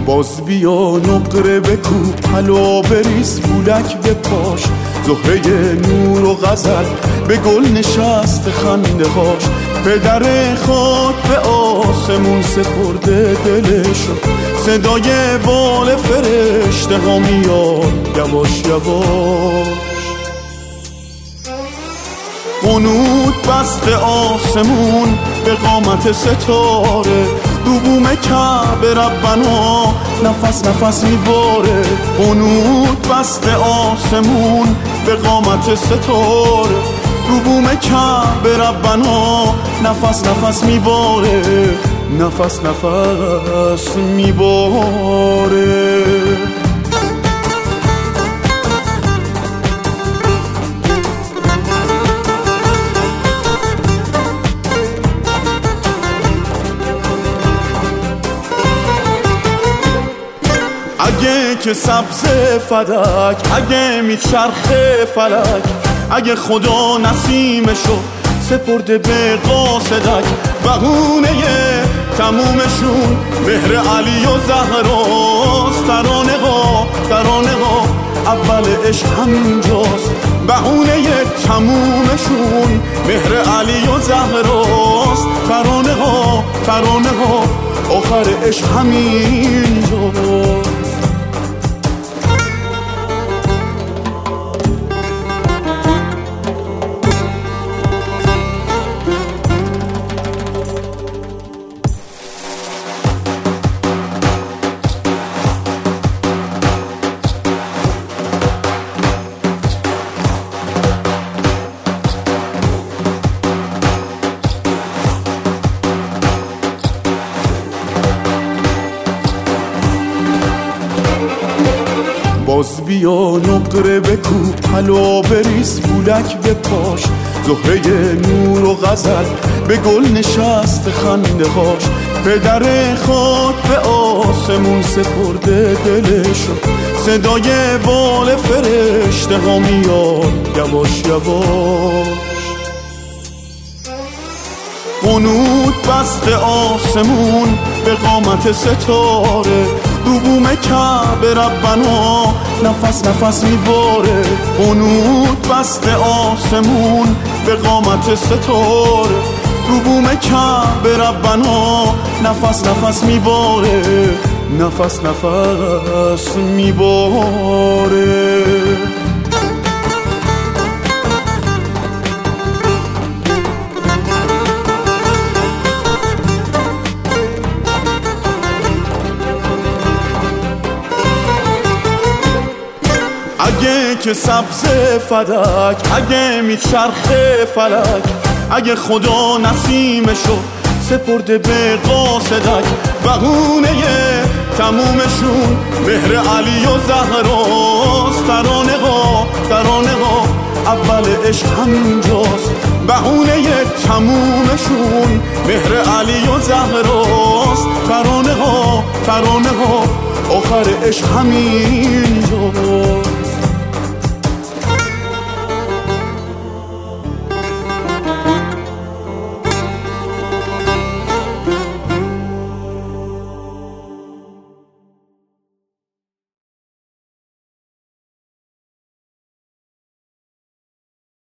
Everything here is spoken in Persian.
باز بیا نقره بکوب حلا بریز پولک به پاش، زهره نور و غزل به گل نشست خنده هاش. پدر خاک به آسمون سپرده دلشو، صدای بال فرشته ها میاد یواش یواش. قنوت بست آسمون به قامت ستاره، رو بوم کعبه ربنا نفس نفس میباره. قنوت بست آسمون به قامت ستاره، رو بوم کعبه ربنا نفس نفس میباره، نفس نفس میباره. اگه که سبز فلک، اگه میچرخه فلک، اگه خدا نسیمشو سپرده به قاصدک، بهونه تمومشون مهر علی و زهراست. ترانه ها اول عشق همینجاست، بهونه تمومشون مهر علی و زهراست. ترانه ها آخر عشق همینجاست. باز بیا نقره بکوب حلا بریز پولک به پاش، زهره نور و غزل به گل نشست خنده هاش. پدر خاک به آسمون سپرده دلشو، صدای بال فرشته ها میاد یواش یواش. قنوت بست آسمون به قامت ستاره، رو بوم کعبه ربنا نفس نفس میباره. قنوت بست آسمون به قامت ستاره، رو بوم کعبه ربنا نفس نفس میباره، نفس نفس میباره. اگه که سبز فلک، اگه میچرخه فلک، اگه خدا نسیمشو سپرده به قاصدک، بهونه تمومشون مهر علی و زهراست. ترانه ها اول عشق همینجاست، بهونه تمومشون مهر علی و زهراست. ترانه ها آخر عشق همینجاست.